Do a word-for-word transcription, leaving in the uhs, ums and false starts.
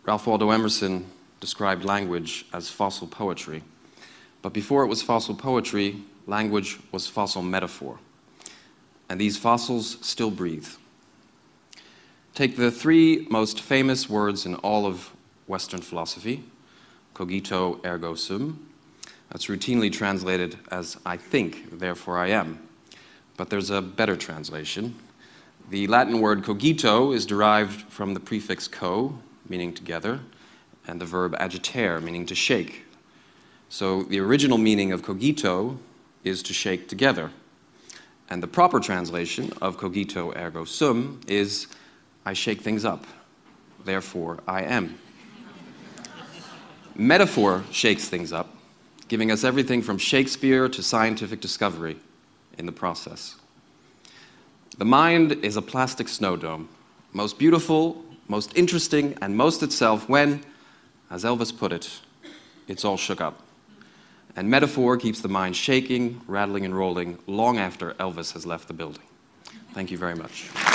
Ralph Waldo Emerson described language as fossil poetry. But before it was fossil poetry, language was fossil metaphor. And these fossils still breathe. Take the three most famous words in all of Western philosophy, cogito ergo sum. That's routinely translated as I think, therefore I am. But there's a better translation. The Latin word cogito is derived from the prefix co, meaning together, and the verb agitare, meaning to shake. So the original meaning of cogito is to shake together. And the proper translation of cogito ergo sum is I shake things up, therefore I am. Metaphor shakes things up, giving us everything from Shakespeare to scientific discovery in the process. The mind is a plastic snow dome, most beautiful, most interesting, and most itself when, as Elvis put it, it's all shook up. And metaphor keeps the mind shaking, rattling, and rolling long after Elvis has left the building. Thank you very much.